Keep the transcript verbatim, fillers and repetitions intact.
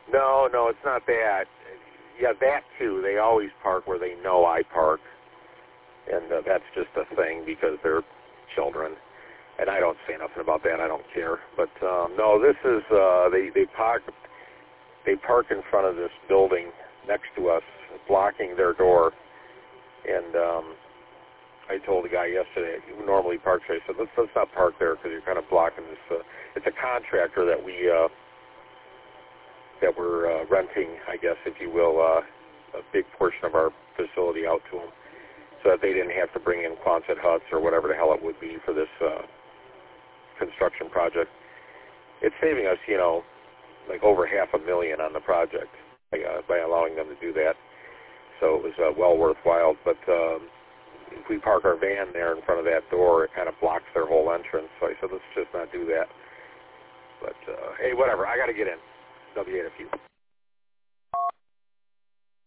No, no, it's not that. Yeah, that too. They always park where they know I park, and uh, that's just a thing because they're children. And I don't say nothing about that. I don't care. But um, no, this is uh, they they park they park in front of this building next to us, blocking their door. And um, I told the guy yesterday who normally parks there. I said, let's let's not park there because you're kind of blocking this. Uh, it's a contractor that we. Uh, that we're uh, renting, I guess, if you will, uh, a big portion of our facility out to them so that they didn't have to bring in Quonset huts or whatever the hell it would be for this uh, construction project. It's saving us, you know, like over half a million on the project by, uh, by allowing them to do that. So it was uh, well worthwhile. But um, if we park our van there in front of that door, it kind of blocks their whole entrance. So I said, let's just not do that. But, uh, hey, whatever. I got to get in. W eight F U.